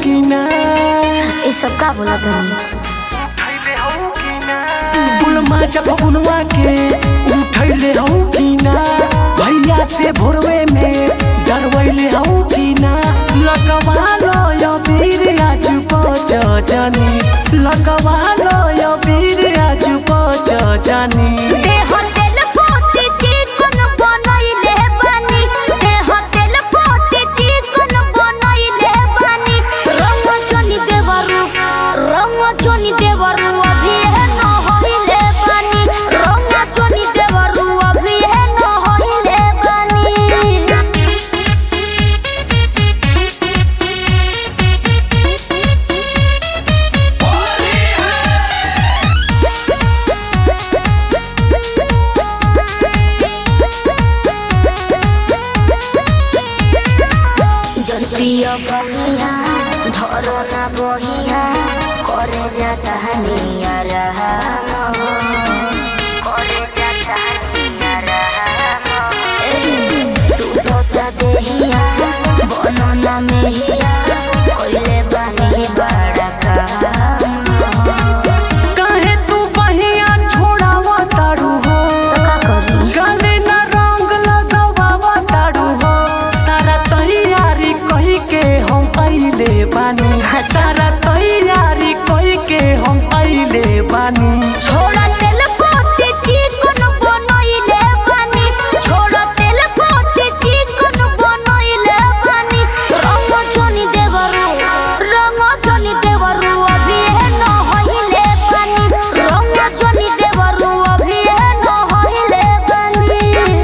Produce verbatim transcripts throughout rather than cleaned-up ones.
कि ना? ये सब का बोला तनी? बुलमा जब बुलवा के उठैले हूँ कि ना? भैया से भोरवे में डरवैले हूँ कि ना? लगवा लो यो वीर आज पहुँच जानी, लगवा लो यो वीर आज पहुँच जानी। पिया बनिया धरो ना बहिया करे जाता हनिया रहा करे जाता हनिया रहा तू तो देहिया बनो ना मेहिया कोइले बनी बड़ा काम काहे तू बहिया छोड़ावा तारू हो? गले ना रंग लगावा तारू हो? सारा तैयारी कही के हम आइले बानी, सारा तैयारी कही के हम आइले बानी। छोड़ा तेल पोते चिकन बनइले बानी, छोड़ा तेल पोते चिकन बनइले बानी। रंग चनी देवरू रंग चनी देवरू अभी है न होइले बानी, रंग चनी देवरू अभी है न होइले बानी,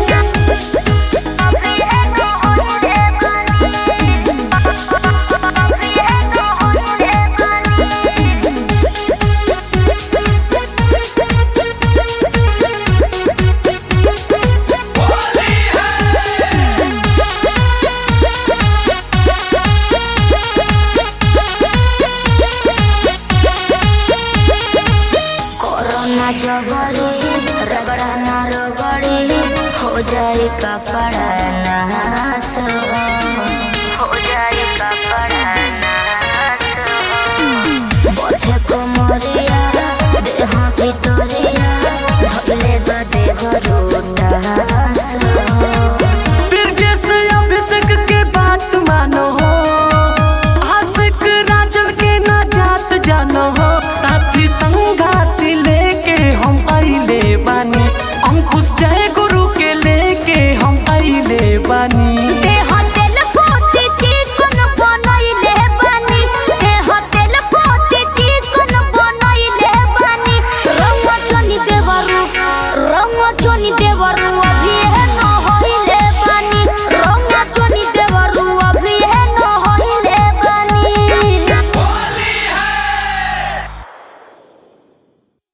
अभी है न होइले बानी, अभी है न होइले बानी। कोरोना जबरे रगड़ा ना रगड़ी हो जाए कपड़ा नास, हो जाए कपड़ा नास। बथे कोमरिया देह भितरिया धइले बदे घरोटास। बिरजेश अभिषेक के बात मानो हो, आशिक राजन के ना जात जानो हो। साथी संगाती लेके हम आइले बानी, अंकुश जय गुरु के लेके हम आइले बानी। देह तेल पोते चिकन बनइले बानी, देह तेल पोते चिकन बनइले बानी। रंग चनी देवरू रंग चनी दे